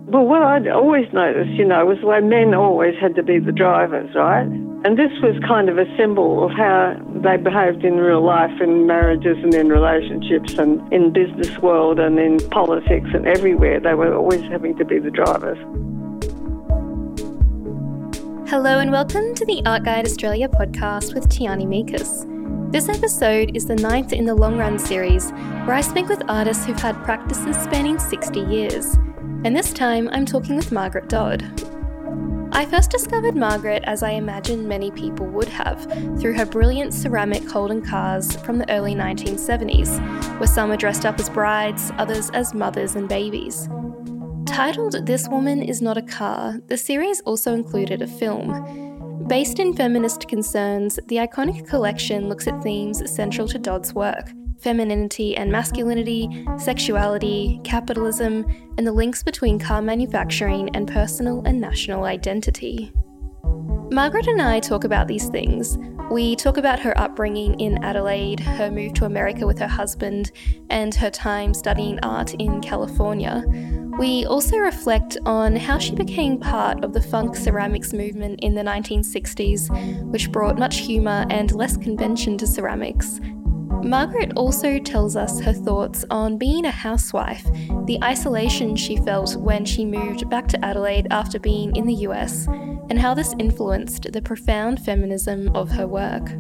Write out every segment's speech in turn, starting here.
Well, what I'd always noticed, was the way men always had to be the drivers, right? And this was kind of a symbol of how they behaved in real life, in marriages and in relationships and in business world and in politics and everywhere. They were always having to be the drivers. Hello and welcome to the Art Guide Australia podcast with Tiani Mikas. This episode is the 9th in the Long Run series, where I speak with artists who've had practices spanning 60 years. And this time I'm talking with Margaret Dodd. I first discovered Margaret, as I imagine many people would have, through her brilliant ceramic Holden cars from the early 1970s, where some are dressed up as brides, others as mothers and babies. Titled This Woman Is Not a Car, the series also included a film. Based in feminist concerns, the iconic collection looks at themes central to Dodd's work: femininity and masculinity, sexuality, capitalism, and the links between car manufacturing and personal and national identity. Margaret and I talk about these things. We talk about her upbringing in Adelaide, her move to America with her husband, and her time studying art in California. We also reflect on how she became part of the funk ceramics movement in the 1960s, which brought much humour and less convention to ceramics. Margaret also tells us her thoughts on being a housewife, the isolation she felt when she moved back to Adelaide after being in the US, and how this influenced the profound feminism of her work.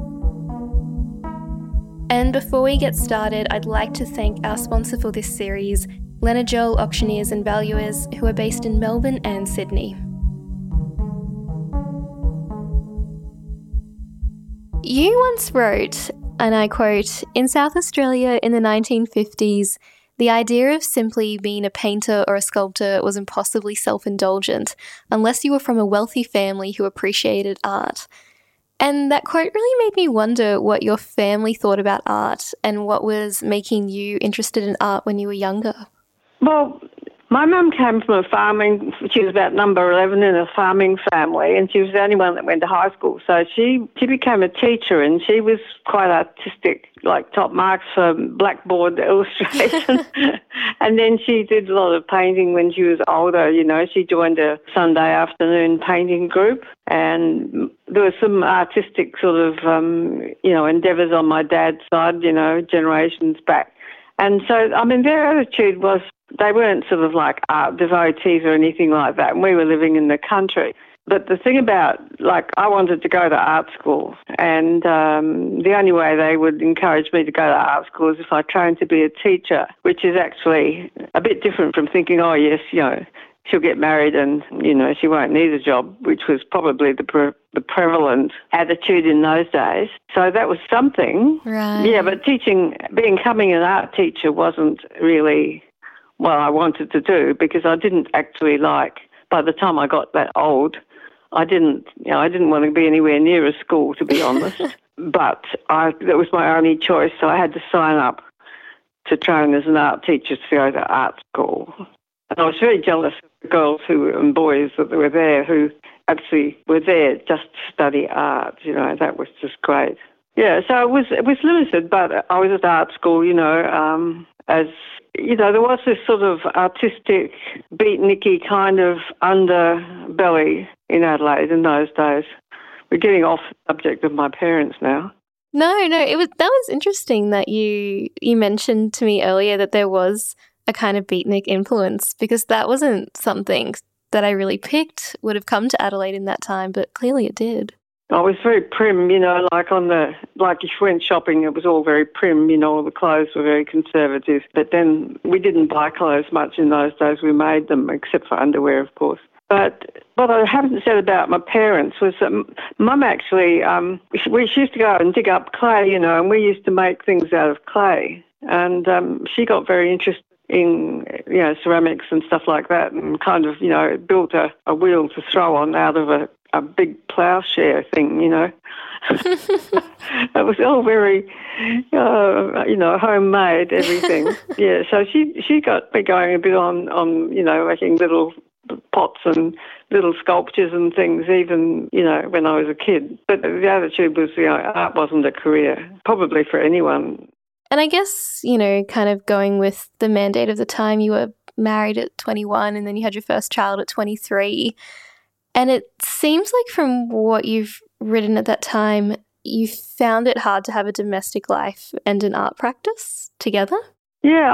And before we get started, I'd like to thank our sponsor for this series, Lenajoel Auctioneers and Valuers, who are based in Melbourne and Sydney. You once wrote, and I quote, "In South Australia in the 1950s, the idea of simply being a painter or a sculptor was impossibly self-indulgent, unless you were from a wealthy family who appreciated art." And that quote really made me wonder what your family thought about art and what was making you interested in art when you were younger. Well, my mum came from she was about number 11 in a farming family, and she was the only one that went to high school. So she became a teacher, and she was quite artistic, like top marks for blackboard illustration. And then she did a lot of painting when she was older. She joined a Sunday afternoon painting group, and there were some artistic sort of, endeavours on my dad's side, generations back. And so, their attitude was, they weren't sort of like art devotees or anything like that, and we were living in the country. But the thing about, I wanted to go to art school, and the only way they would encourage me to go to art school is if I trained to be a teacher, which is actually a bit different from thinking, oh, yes, she'll get married and, she won't need a job, which was probably the prevalent attitude in those days. So that was something. Right. Yeah, but becoming an art teacher wasn't really what I wanted to do, because I didn't actually by the time I got that old, I didn't want to be anywhere near a school, to be honest. But that was my only choice, so I had to sign up to train as an art teacher to go to art school. And I was very jealous of the girls and boys that were there who actually were there just to study art. That was just great. Yeah, so it was limited, but I was at art school, as, there was this sort of artistic, beatniky kind of underbelly in Adelaide in those days. We're getting off the subject of my parents now. No, that was interesting that you mentioned to me earlier that there was a kind of beatnik influence, because that wasn't something that I really picked would have come to Adelaide in that time, but clearly it did. I was very prim, if you went shopping, it was all very prim, all the clothes were very conservative. But then we didn't buy clothes much in those days, we made them, except for underwear, of course. But what I haven't said about my parents was that Mum actually, she used to go and dig up clay, and we used to make things out of clay. And she got very interested in, ceramics and stuff like that, and kind of, built a wheel to throw on out of a big ploughshare thing, It was all very, homemade, everything. Yeah, so she got me going a bit on making little pots and little sculptures and things, even, when I was a kid. But the attitude was, art wasn't a career, probably for anyone. And I guess, kind of going with the mandate of the time, you were married at 21 and then you had your first child at 23. And it seems like from what you've written at that time, you found it hard to have a domestic life and an art practice together? Yeah,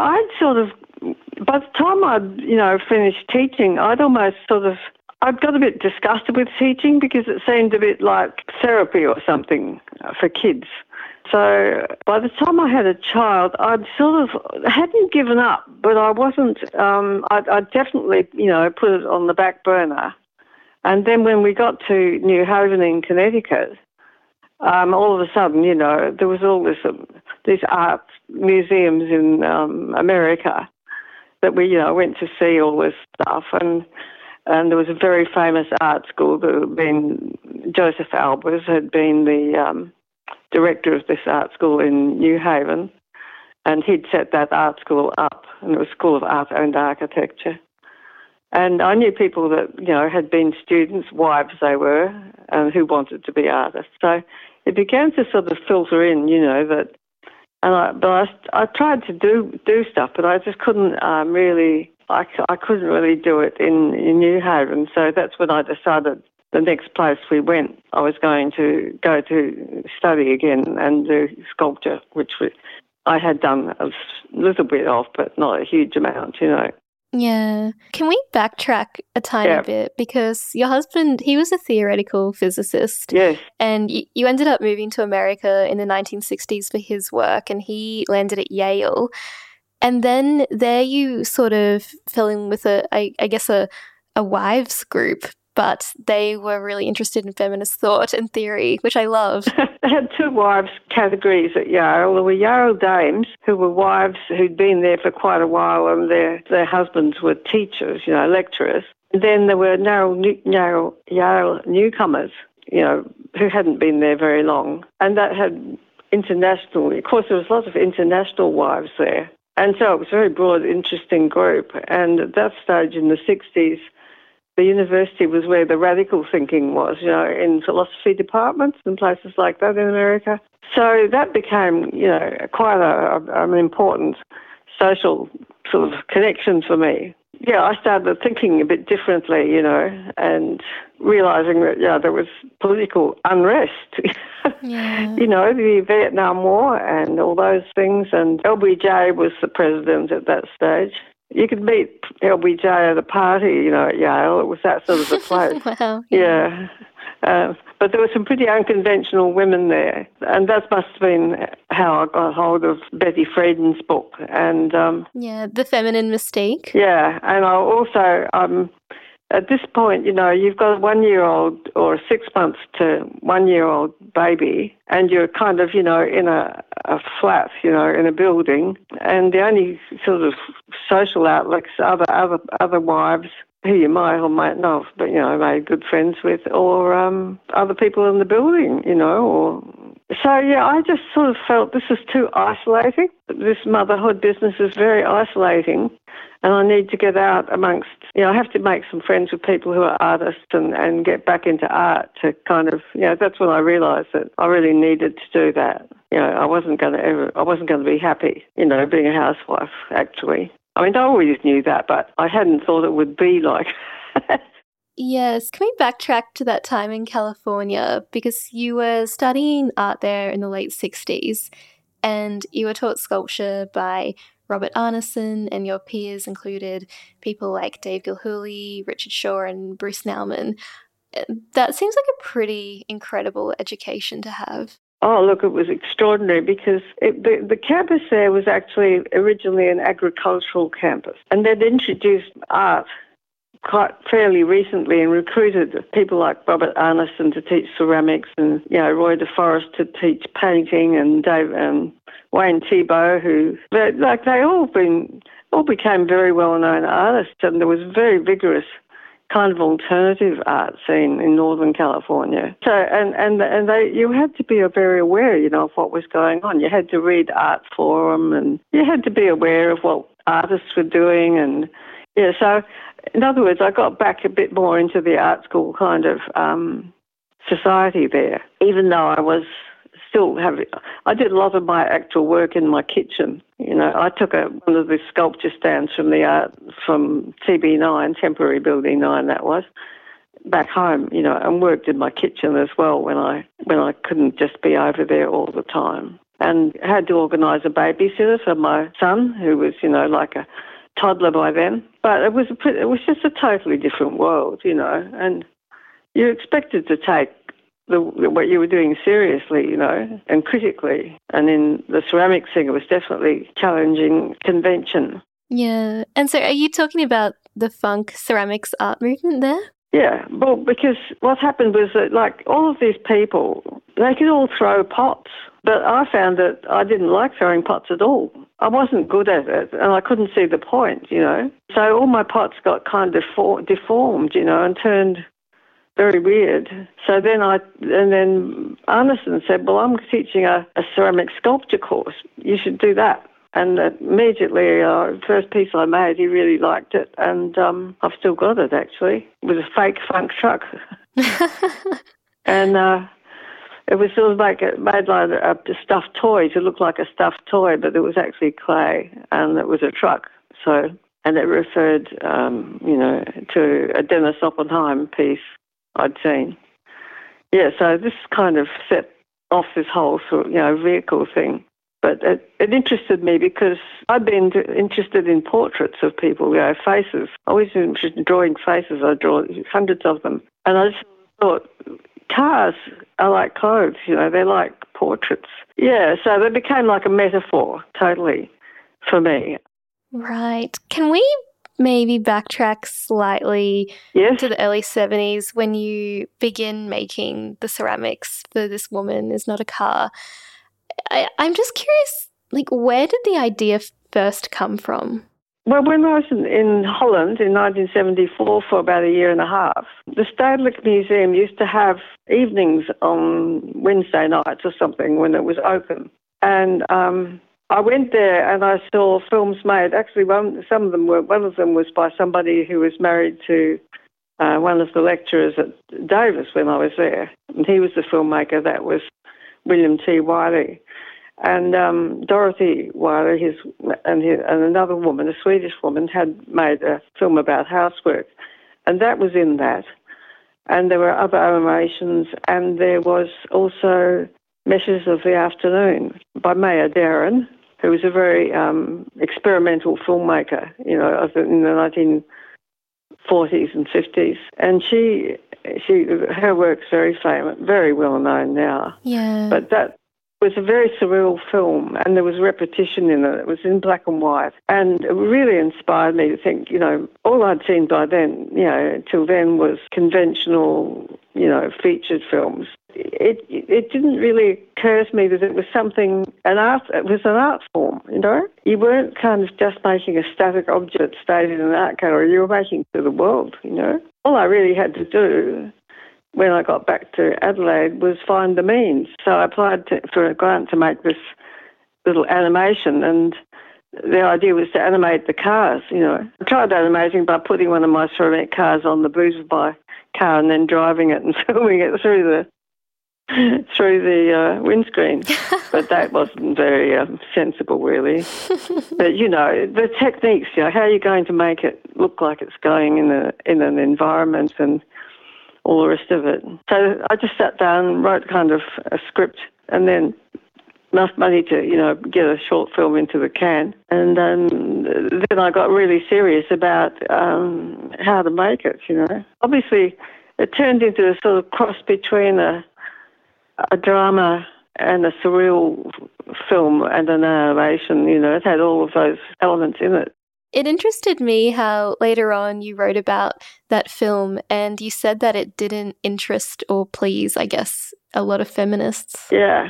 by the time I'd, finished teaching, I'd got a bit disgusted with teaching because it seemed a bit like therapy or something for kids. So by the time I had a child, I'd hadn't given up, but I wasn't, I'd definitely, put it on the back burner. And then when we got to New Haven in Connecticut, all of a sudden, there was all these art museums in America that we, went to see all this stuff. And there was a very famous art school that had been, Joseph Albers had been the director of this art school in New Haven, and he'd set that art school up, and it was School of Art and Architecture. And I knew people that, had been students, wives they were, and who wanted to be artists. So it began to sort of filter in, that. And I tried to do stuff, but I just couldn't really. I couldn't really do it in New Haven. So that's when I decided the next place we went, I was going to go to study again and do sculpture, which I had done a little bit of, but not a huge amount, Yeah. Can we backtrack a tiny bit? Because your husband, he was a theoretical physicist. Yes. And you ended up moving to America in the 1960s for his work, and he landed at Yale. And then there you sort of fell in with I guess a wives group, but they were really interested in feminist thought and theory, which I love. They had two wives categories at Yale. There were Yale dames who were wives who'd been there for quite a while, and their husbands were teachers, lecturers. And then there were Yale newcomers, who hadn't been there very long. And that had international, of course, there was lots of international wives there. And so it was a very broad, interesting group. And at that stage in the 60s, the university was where the radical thinking was, in philosophy departments and places like that in America. So that became, quite an important social sort of connection for me. Yeah, I started thinking a bit differently, and realising that, there was political unrest. Yeah. The Vietnam War and all those things. And LBJ was the president at that stage. You could meet LBJ at a party, at Yale. It was that sort of a place. Wow. Yeah. But there were some pretty unconventional women there. And that must have been how I got hold of Betty Friedan's book. And The Feminine Mystique. Yeah. And I also, at this point, you've got a 1-year-old or a 6 months to 1-year-old baby, and you're kind of, in a flat, in a building, and the only sort of social outlets are other wives who you might or might not have, but, made good friends with, or other people in the building, or... So, I just sort of felt this is too isolating. This motherhood business is very isolating, and I need to get out amongst, I have to make some friends with people who are artists and get back into art to kind of, that's when I realised that I really needed to do that. I wasn't going to be happy, being a housewife, actually. I mean, I always knew that, but I hadn't thought it would be like Yes. Can we backtrack to that time in California? Because you were studying art there in the late 60s, and you were taught sculpture by Robert Arneson, and your peers included people like Dave Gilhooly, Richard Shaw, and Bruce Nauman. That seems like a pretty incredible education to have. Oh, look, it was extraordinary because the campus there was actually originally an agricultural campus, and they'd introduced art quite fairly recently and recruited people like Robert Arneson to teach ceramics and, Roy DeForest to teach painting, and Dave and Wayne Thiebaud, who, they all became very well-known artists, and there was a very vigorous kind of alternative art scene in Northern California. So, you had to be very aware, of what was going on. You had to read Art Forum, and you had to be aware of what artists were doing, and so in other words, I got back a bit more into the art school kind of society there, even though I was still have it. I did a lot of my actual work in my kitchen. You know, I took one of the sculpture stands from TB9, Temporary Building 9 that was, back home, you know, and worked in my kitchen as well when I couldn't just be over there all the time. And had to organise a babysitter for my son, who was, you know, like a toddler by then. But it was just a totally different world, you know, and you're expected to take what you were doing seriously, you know, and critically. And in the ceramics thing, it was definitely challenging convention. Yeah. And so are you talking about the funk ceramics art movement there? Yeah, well, because what happened was that, like, all of these people, they could all throw pots, but I found that I didn't like throwing pots at all. I wasn't good at it, and I couldn't see the point, you know. So all my pots got kind of deformed, you know, and turned very weird. So then Arneson said, well, I'm teaching a ceramic sculpture course. You should do that. And immediately, the first piece I made, he really liked it, and I've still got it, actually. It was a fake funk truck. And it was sort of like made like a stuffed toy to look like a stuffed toy, but it was actually clay, and it was a truck. So, and it referred, you know, to a Dennis Oppenheim piece I'd seen. Yeah, so this kind of set off this whole sort of, you know, vehicle thing. But it interested me because I'd been interested in portraits of people, you know, faces. I was interested in drawing faces. I draw hundreds of them. And I just thought, cars are like clothes, you know, they're like portraits. Yeah, so they became like a metaphor, totally, for me. Right. Can we maybe backtrack slightly to the early 70s when you begin making the ceramics for This Woman Is Not a Car? I'm just curious, like, where did the idea first come from? Well, when I was in Holland in 1974 for about a year and a half, the Stedelijk Museum used to have evenings on Wednesday nights or something when it was open. And I went there and I saw films made. Actually, one of them was by somebody who was married to one of the lecturers at Davis when I was there. And he was the filmmaker. That was William T. Wiley. And Dorothy Wiley, and another woman, a Swedish woman, had made a film about housework. And that was in that. And there were other animations, and there was also Meshes of the Afternoon by Maya Deren, who was a very experimental filmmaker, you know, in the 1940s and 50s. And her work's very famous, very well known now. Yeah. But that was a very surreal film, and there was repetition in it. It was in black and white, and it really inspired me to think, you know, all I'd seen by then, you know, till then was conventional, you know, featured films. It didn't really occur to me that it was it was an art form, you know. You weren't kind of just making a static object stayed in an art gallery, you were making to the world, you know. All I really had to do when I got back to Adelaide was find the means. So I applied for a grant to make this little animation, and the idea was to animate the cars, you know. I tried animating by putting one of my ceramic cars on the boot of my car and then driving it and filming it through the windscreen. But that wasn't very sensible, really. But, you know, the techniques, you know, how are you going to make it look like it's going in an environment and all the rest of it. So I just sat down and wrote kind of a script, and then enough money to, you know, get a short film into the can. And then I got really serious about how to make it, you know. Obviously, it turned into a sort of cross between a drama and a surreal film and an animation, you know. It had all of those elements in it. It interested me how later on you wrote about that film and you said that it didn't interest or please, I guess, a lot of feminists. Yeah.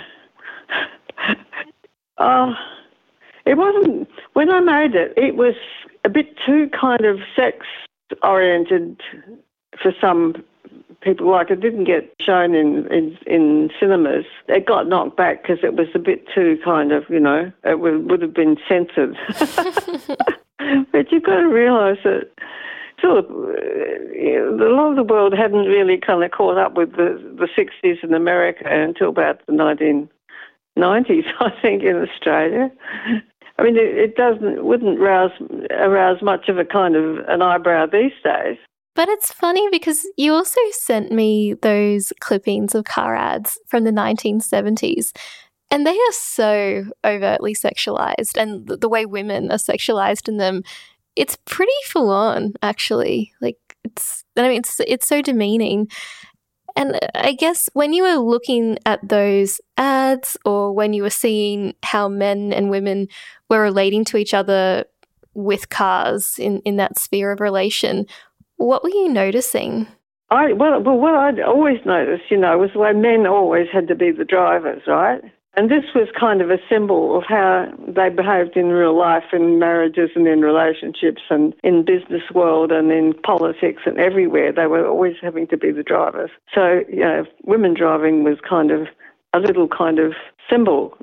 It wasn't, when I made it, it was a bit too kind of sex-oriented for some people. Like, it didn't get shown in cinemas. It got knocked back because it was a bit too kind of, you know, it would have been censored. But you've got to realise that sort of, a lot of the world hadn't really kind of caught up with the 60s in America until about the 90s, I think, in Australia. I mean, it wouldn't arouse much of a kind of an eyebrow these days. But it's funny because you also sent me those clippings of car ads from the 1970s, and they are so overtly sexualized, and the way women are sexualized in them, it's pretty full on, actually. Like, it's so demeaning. And I guess when you were looking at those ads, or when you were seeing how men and women were relating to each other with cars in that sphere of relation, what were you noticing? What I'd always noticed, was the way men always had to be the drivers, right? And this was kind of a symbol of how they behaved in real life, in marriages and in relationships and in business world and in politics and everywhere. They were always having to be the drivers. So, women driving was kind of a little kind of symbol,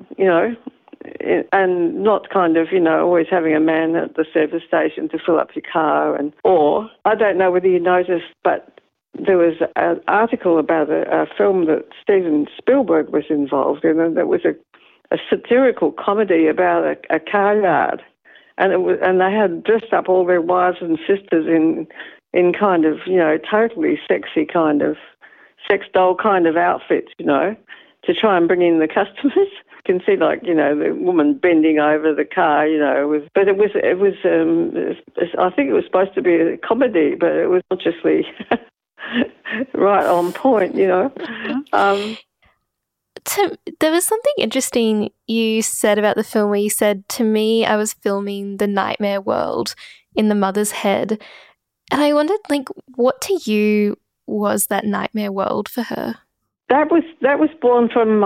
and not kind of, always having a man at the service station to fill up your car. Or, I don't know whether you noticed, but there was an article about a film that Steven Spielberg was involved in, and that was a satirical comedy about a car yard. And they had dressed up all their wives and sisters in kind of, totally sexy kind of, sex doll kind of outfits, to try and bring in the customers. You can see, the woman bending over the car, but it was. I think it was supposed to be a comedy, but it was consciously right on point, There was something interesting you said about the film where you said, to me, I was filming the nightmare world in the mother's head. And I wondered, what to you was that nightmare world for her? That was born from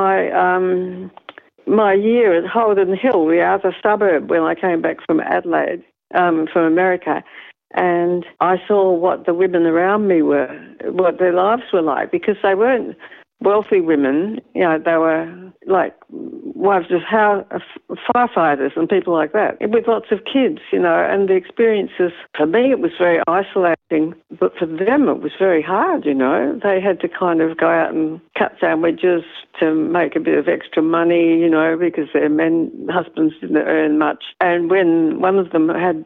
my year at Holden Hill, the outer suburb, when I came back from Adelaide, from America. And I saw what the women around me what their lives were like, because they weren't wealthy women. They were like wives of firefighters and people like that, with lots of kids, and the experiences, for me, it was very isolating, but for them it was very hard, They had to kind of go out and cut sandwiches to make a bit of extra money, because their husbands didn't earn much. And when one of them had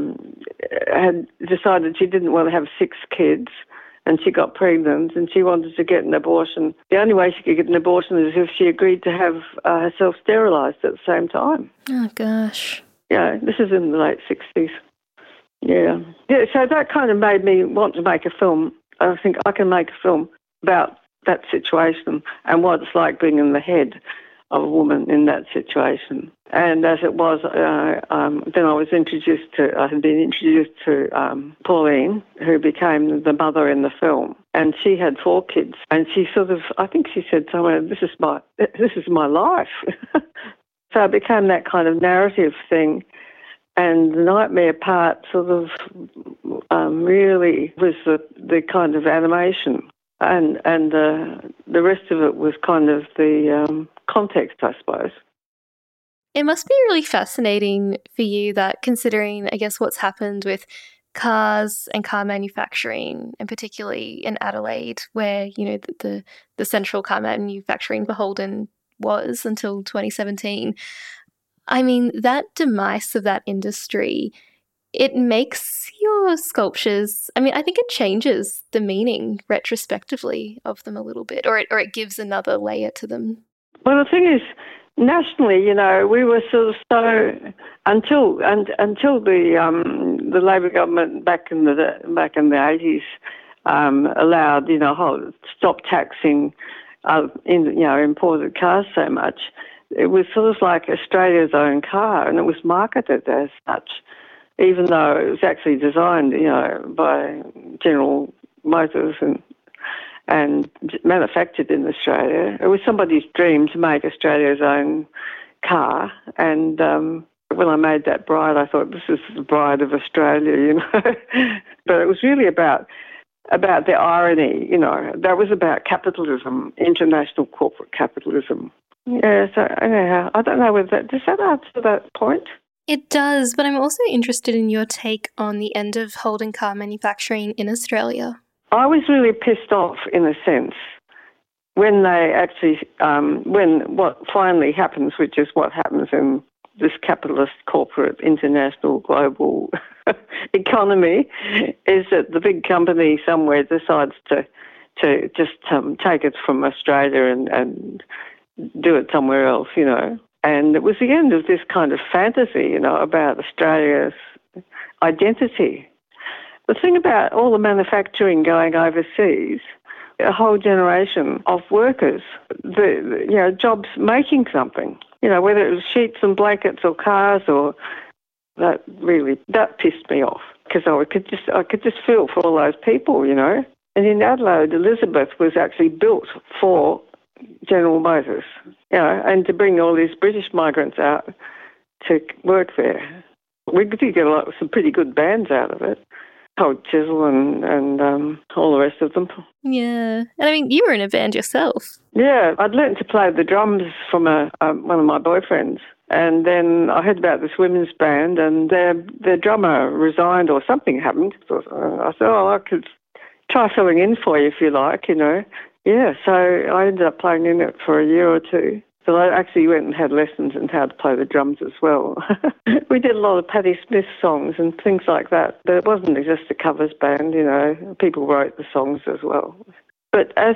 decided she didn't want to have 6 kids, and she got pregnant and she wanted to get an abortion, the only way she could get an abortion is if she agreed to have herself sterilised at the same time. Oh, gosh. This is in the late 60s. Yeah, so that kind of made me want to make a film. I think I can make a film about that situation and what it's like being in the head of a woman in that situation. And as it was, then I had been introduced to Pauline, who became the mother in the film. And she had 4 kids. And she I think she said somewhere, this is my life. So it became that kind of narrative thing. And the nightmare part really was the kind of animation. And the rest of it was kind of the context, I suppose. It must be really fascinating for you that, considering, I guess, what's happened with cars and car manufacturing, and particularly in Adelaide, where, the central car manufacturing for Holden was until 2017. I mean, that demise of that industry, it makes your sculptures, I think it changes the meaning retrospectively of them a little bit, or it gives another layer to them. Well, the thing is, nationally, we were so until the Labor government back in the 80s allowed, stop taxing imported cars so much. It was sort of like Australia's own car, and it was marketed as such, even though it was actually designed, by General Motors and manufactured in Australia. It was somebody's dream to make Australia's own car. And when I made that bride, I thought, this is the bride of Australia, But it was really about the irony, That was about capitalism, international corporate capitalism. Yeah, so anyhow, I don't know whether does that answer that point? It does, but I'm also interested in your take on the end of Holden car manufacturing in Australia. I was really pissed off, in a sense, when they actually, when what finally happens, which is what happens in this capitalist, corporate, international, global economy, is that the big company somewhere decides to just take it from Australia and do it somewhere else, you know. And it was the end of this kind of fantasy, you know, about Australia's identity. The thing about all the manufacturing going overseas, a whole generation of workers, jobs making something, you know, whether it was sheets and blankets or cars, or that pissed me off, because I could just feel for all those people, you know. And in Adelaide, Elizabeth was actually built for General Motors, you know, and to bring all these British migrants out to work there. We did get some pretty good bands out of it. Cold Chisel and all the rest of them. Yeah. And I mean, you were in a band yourself. Yeah, I'd learnt to play the drums from one of my boyfriends. And then I heard about this women's band, and their drummer resigned or something happened. So I thought, I could try filling in for you if you like, you know. Yeah, so I ended up playing in it for a year or two. So I actually went and had lessons in how to play the drums as well. We did a lot of Patti Smith songs and things like that, but it wasn't just a covers band, you know. People wrote the songs as well. But as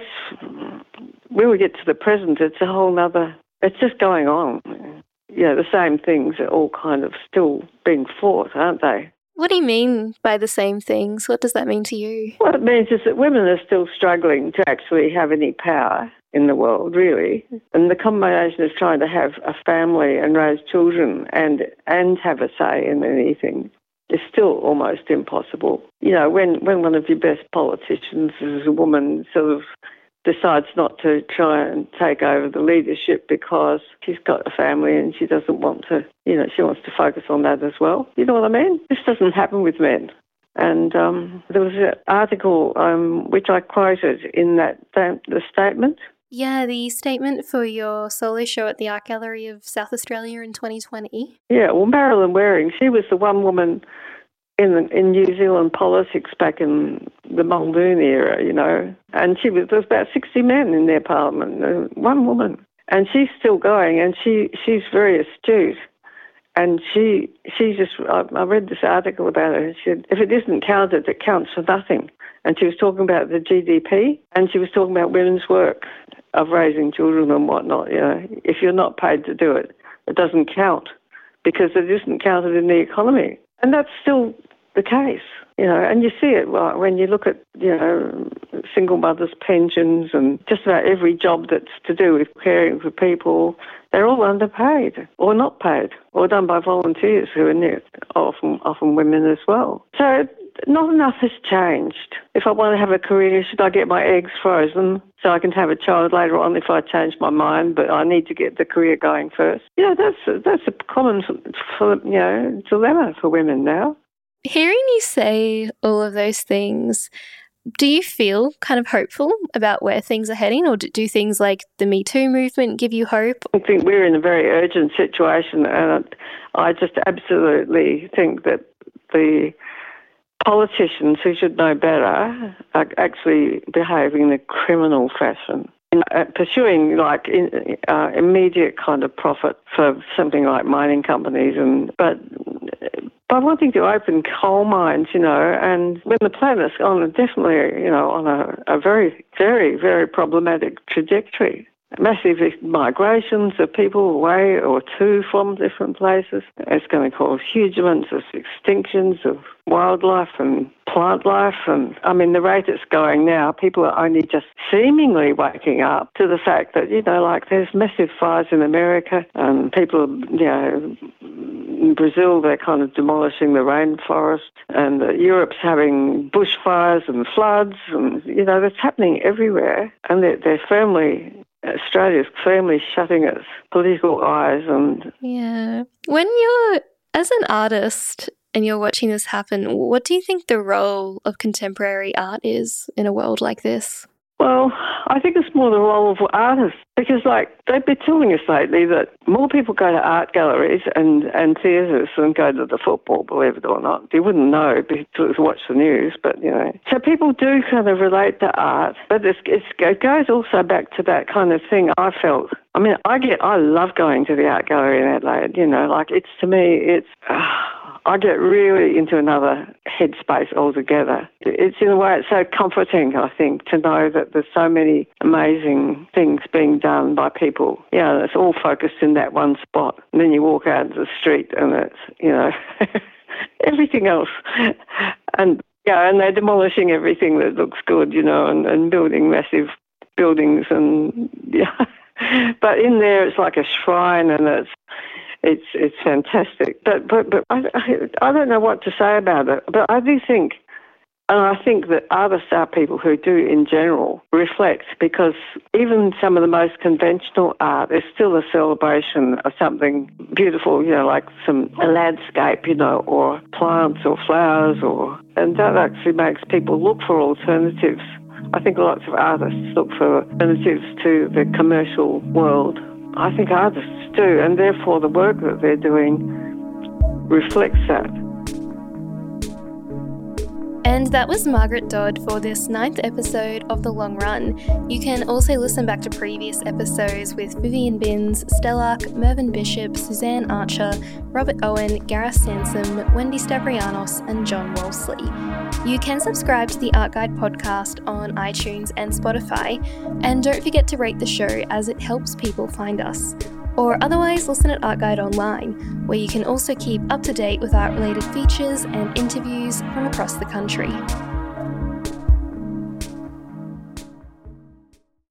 when we get to the present, it's a whole nother, it's just going on. You know, the same things are all kind of still being fought, aren't they? What do you mean by the same things? What does that mean to you? What it means is that women are still struggling to actually have any power in the world, really. And the combination of trying to have a family and raise children and have a say in anything is still almost impossible. You know, when one of your best politicians is a woman, sort of decides not to try and take over the leadership because she's got a family and she doesn't want to, you know, she wants to focus on that as well. You know what I mean? This doesn't happen with men. And there was an article which I quoted in the statement. Yeah, the statement for your solo show at the Art Gallery of South Australia in 2020. Yeah, well, Marilyn Waring, she was the one woman in New Zealand politics back in the Muldoon era, you know, and there was about 60 men in their parliament, one woman. And she's still going, and she's very astute. And she just, I read this article about her, and she said, if it isn't counted, it counts for nothing. And she was talking about the GDP, and she was talking about women's work of raising children and whatnot. You know, if you're not paid to do it, it doesn't count because it isn't counted in the economy. And that's still the case, you know, and you see it when you look at, you know, single mothers' pensions and just about every job that's to do with caring for people. They're all underpaid or not paid or done by volunteers who are often women as well. So not enough has changed. If I want to have a career, should I get my eggs frozen so I can have a child later on if I change my mind, but I need to get the career going first? You know, that's a common, dilemma for women now. Hearing you say all of those things, do you feel kind of hopeful about where things are heading, or do things like the Me Too movement give you hope? I think we're in a very urgent situation, and I just absolutely think that the politicians who should know better are actually behaving in a criminal fashion, pursuing immediate kind of profit for something like mining companies, but by wanting to open coal mines, you know, and when the planet's definitely, you know, on a very, very, very problematic trajectory. Massive migrations of people away or to from different places. It's going to cause huge amounts of extinctions of wildlife and plant life. And I mean, the rate it's going now, people are only just seemingly waking up to the fact that, you know, like there's massive fires in America and people, you know, in Brazil, they're kind of demolishing the rainforest, and Europe's having bushfires and floods, and, you know, that's happening everywhere. And Australia's firmly shutting its political eyes. And yeah. When you're, as an artist, and you're watching this happen, what do you think the role of contemporary art is in a world like this? Well, I think it's more the role of artists because, they've been telling us lately that more people go to art galleries and theatres than go to the football, believe it or not. You wouldn't know because you watch the news, but, So people do kind of relate to art, but it goes also back to that kind of thing I felt. I mean, I love going to the art gallery in Adelaide, I get really into another headspace altogether. It's in a way, it's so comforting, I think, to know that there's so many amazing things being done by people. It's all focused in that one spot. And then you walk out into the street and it's, everything else. And they're demolishing everything that looks good, and building massive buildings and, But in there it's like a shrine and it's fantastic. But I don't know what to say about it. But I do think, and I think that artists are people who do in general reflect, because even some of the most conventional art is still a celebration of something beautiful, like a landscape, or plants or flowers, and that actually makes people look for alternatives. I think lots of artists look for alternatives to the commercial world. I think artists do, and therefore the work that they're doing reflects that. And that was Margaret Dodd for this 9th episode of The Long Run. You can also listen back to previous episodes with Vivian Binns, Stellark, Mervyn Bishop, Suzanne Archer, Robert Owen, Gareth Sansom, Wendy Stavrianos and John Wolseley. You can subscribe to the Art Guide podcast on iTunes and Spotify, and don't forget to rate the show as it helps people find us. Or otherwise listen at Art Guide Online, where you can also keep up to date with art-related features and interviews from across the country.